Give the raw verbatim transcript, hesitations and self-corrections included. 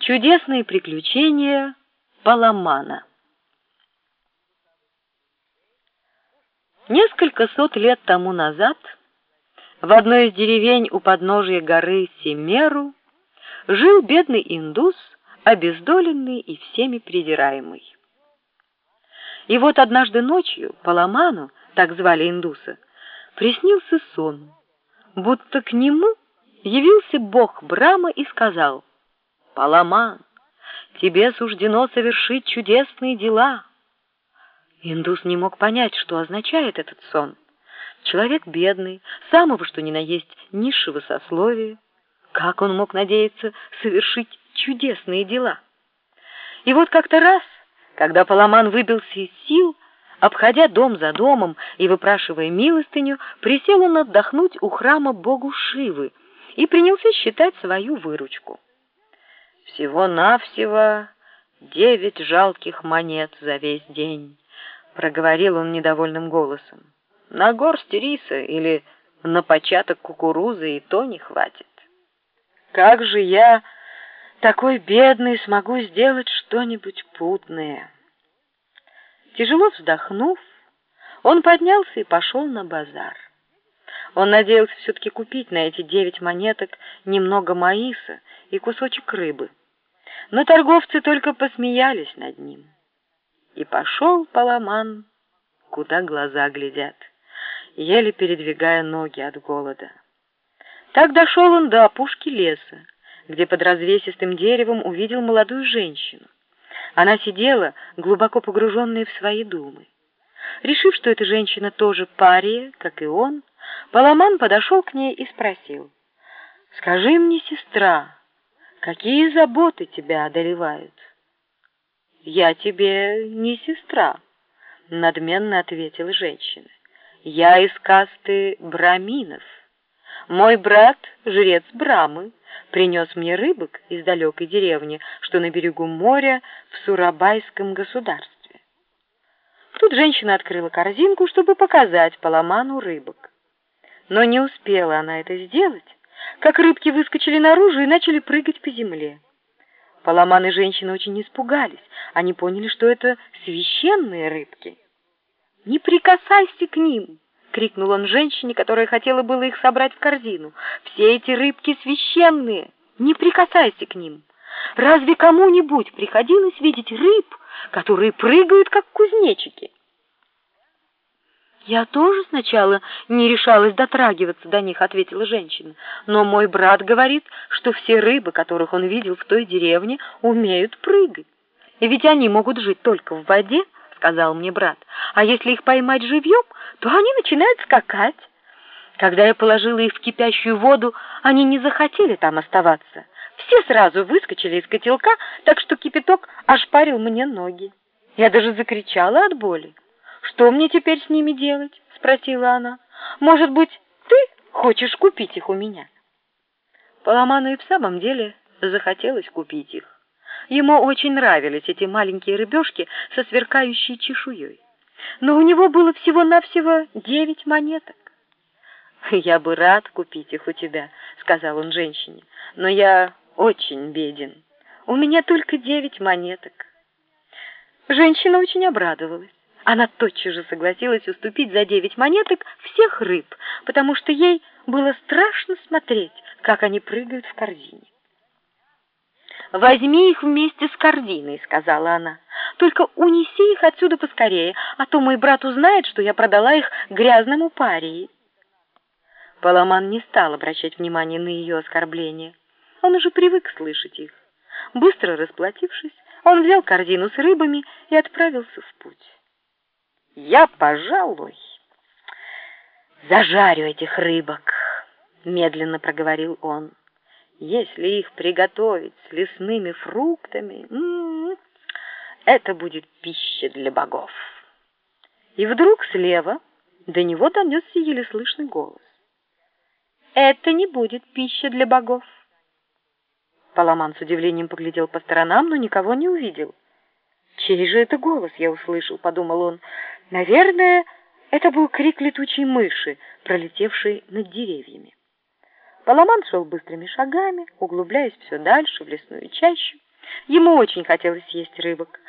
Чудесные приключения Паламана. Несколько сот лет тому назад в одной из деревень у подножия горы Семеру жил бедный индус, обездоленный и всеми презираемый. И вот однажды ночью Паламану, так звали индуса, приснился сон, будто к нему явился бог Брама и сказал: «Паламан, тебе суждено совершить чудесные дела». Индус не мог понять, что означает этот сон. Человек бедный, самого что ни на есть низшего сословия. Как он мог надеяться совершить чудесные дела? И вот как-то раз, когда Паламан выбился из сил, обходя дом за домом и выпрашивая милостыню, присел он отдохнуть у храма богу Шивы и принялся считать свою выручку. «Всего-навсего девять жалких монет за весь день», — проговорил он недовольным голосом. «На горсть риса или на початок кукурузы и то не хватит. Как же я, такой бедный, смогу сделать что-нибудь путное?» Тяжело вздохнув, он поднялся и пошел на базар. Он надеялся все-таки купить на эти девять монеток немного маиса и кусочек рыбы. Но торговцы только посмеялись над ним. И пошел Паламан, куда глаза глядят, еле передвигая ноги от голода. Так дошел он до опушки леса, где под развесистым деревом увидел молодую женщину. Она сидела, глубоко погруженная в свои думы. Решив, что эта женщина тоже пария, как и он, Паламан подошел к ней и спросил: «Скажи мне, сестра, какие заботы тебя одолевают?» «Я тебе не сестра», — надменно ответила женщина. «Я из касты браминов. Мой брат, жрец Брамы, принес мне рыбок из далекой деревни, что на берегу моря в Сурабайском государстве». Тут женщина открыла корзинку, чтобы показать Паламану рыбок. Но не успела она это сделать, как рыбки выскочили наружу и начали прыгать по земле. Паламан и женщина очень испугались. Они поняли, что это священные рыбки. «Не прикасайся к ним!» — крикнул он женщине, которая хотела было их собрать в корзину. «Все эти рыбки священные! Не прикасайся к ним! Разве кому-нибудь приходилось видеть рыб, которые прыгают, как кузнечики?» «Я тоже сначала не решалась дотрагиваться до них», — ответила женщина. «Но мой брат говорит, что все рыбы, которых он видел в той деревне, умеют прыгать. И ведь они могут жить только в воде, — сказал мне брат, — а если их поймать живьем, то они начинают скакать. Когда я положила их в кипящую воду, они не захотели там оставаться. Все сразу выскочили из котелка, так что кипяток ошпарил мне ноги. Я даже закричала от боли. «Что мне теперь с ними делать?» — спросила она. «Может быть, ты хочешь купить их у меня?» Паламану и в самом деле захотелось купить их. Ему очень нравились эти маленькие рыбешки со сверкающей чешуей. Но у него было всего-навсего девять монеток. «Я бы рад купить их у тебя», — сказал он женщине, «но я очень беден. У меня только девять монеток». Женщина очень обрадовалась. Она тотчас же согласилась уступить за девять монеток всех рыб, потому что ей было страшно смотреть, как они прыгают в корзине. «Возьми их вместе с корзиной», — сказала она. «Только унеси их отсюда поскорее, а то мой брат узнает, что я продала их грязному парии». Паламан не стал обращать внимания на ее оскорбления. Он уже привык слышать их. Быстро расплатившись, он взял корзину с рыбами и отправился в путь. «Я, пожалуй, зажарю этих рыбок», — медленно проговорил он. «Если их приготовить с лесными фруктами, м-м, это будет пища для богов». И вдруг слева до него донесся еле слышный голос: «Это не будет пища для богов». Паламан с удивлением поглядел по сторонам, но никого не увидел. «Чей же это голос я услышал?» — подумал он. «Наверное, это был крик летучей мыши, пролетевшей над деревьями». Паламан шел быстрыми шагами, углубляясь все дальше в лесную чащу. Ему очень хотелось есть рыбок.